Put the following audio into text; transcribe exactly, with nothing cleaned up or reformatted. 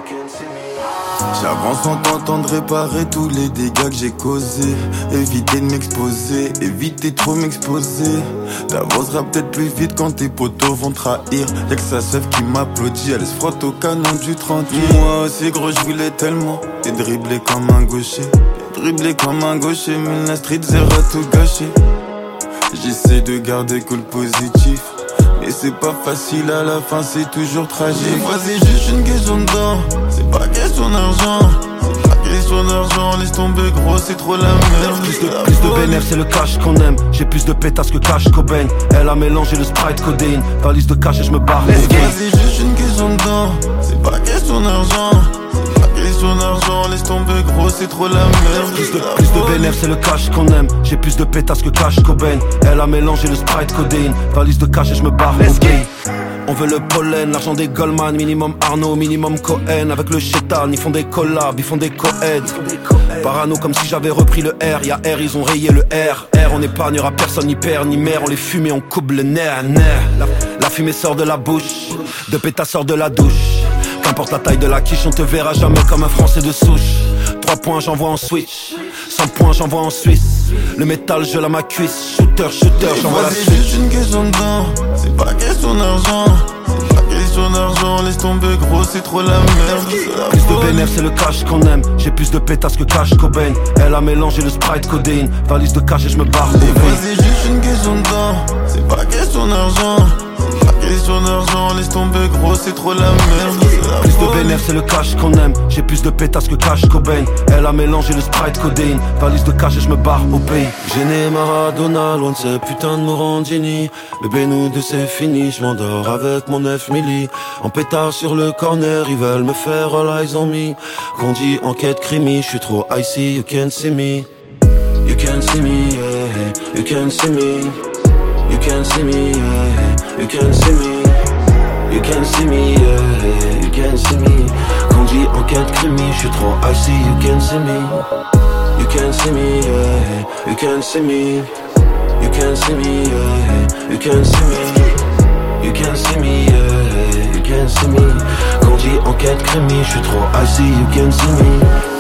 J'avance en tentant de réparer tous les dégâts que j'ai causés. Éviter de m'exposer, éviter trop m'exposer. T'avanceras peut-être plus vite quand tes potos vont trahir. Y'a que sa sœur qui m'applaudit, elle se frotte au canon du trente. Moi aussi gros j'voulais tellement et dribbler comme un gaucher. Dribbler comme un gaucher, mais la street zéro tout gâché. J'essaie de garder cool positif, mais c'est pas facile à la fin, c'est toujours tragique. Des fois c'est juste une question de temps, c'est pas question d'argent. C'est pas question d'argent, laisse tomber gros, c'est trop la merde. Plus de, plus de bénéf, c'est le cash qu'on aime. J'ai plus de pétasses que cash Cobain. Elle a mélangé le Sprite codéine. Valise de cash et je me barre. Des fois c'est juste une question de temps, c'est pas question d'argent. Question d'argent, laisse tomber gros, c'est trop la merde. Plus de, plus de bénéf, c'est le cash qu'on aime. J'ai plus de pétasses que cash Cobain. Elle a mélangé le Sprite codéine. Valise de cash et je me barre. On veut le pollen, l'argent des Goldman. Minimum Arnaud, minimum Cohen. Avec le Chétan, ils font des collabs, ils font des co-aids. Parano comme si j'avais repris le R. Y'a R, ils ont rayé le R. R, on épargnera personne, ni père, ni mère. On les fume et on coupe le nerf, nerf. La, la fumée sort de la bouche, de pétasse sort de la douche. Qu'importe la taille de la quiche, on te verra jamais comme un Français de souche. Trois points, j'envoie en switch. Cent points, j'envoie en Suisse. Le métal, je la ma cuisse. Shooter, shooter, j'envoie la suite. C'est juste une question de temps, c'est pas question d'argent. C'est pas question d'argent, laisse tomber gros, c'est trop la merde. Plus de bénéf, c'est le cash qu'on aime. J'ai plus de pétasses que cash Cobain. Elle a mélangé le Sprite codéine. Valise de cash et je me barre. Des fois c'est juste une question de temps, c'est pas question d'argent. Question d'argent, laisse tomber gros, c'est trop la merde. Plus de bénéf, c'est le cash qu'on aime. J'ai plus de pétasses que cash Cobain. Elle a mélangé le Sprite codéine. Valise de cash et je me barre au pays. Gêné Maradona, loin de ces putains de Morandini. Bébé nous deux c'est fini, je m'endors avec mon neuf milli. En pétard sur le corner, ils veulent me faire all eyes on me. Qu'on dit enquête crimi, je suis trop icy, you can't see me. You can't see me, yeah, you can't see me. You can see me, yeah, you can see me. You can see me, yeah, you can see me. Quand dit enquête crimi, je suis trop icy, you can see me. You can see me, yeah, you can see me. You can see me, yeah, you can see me. You can see me, yeah, you can see me. Quand dit enquête crimi, je suis trop icy, you can see me.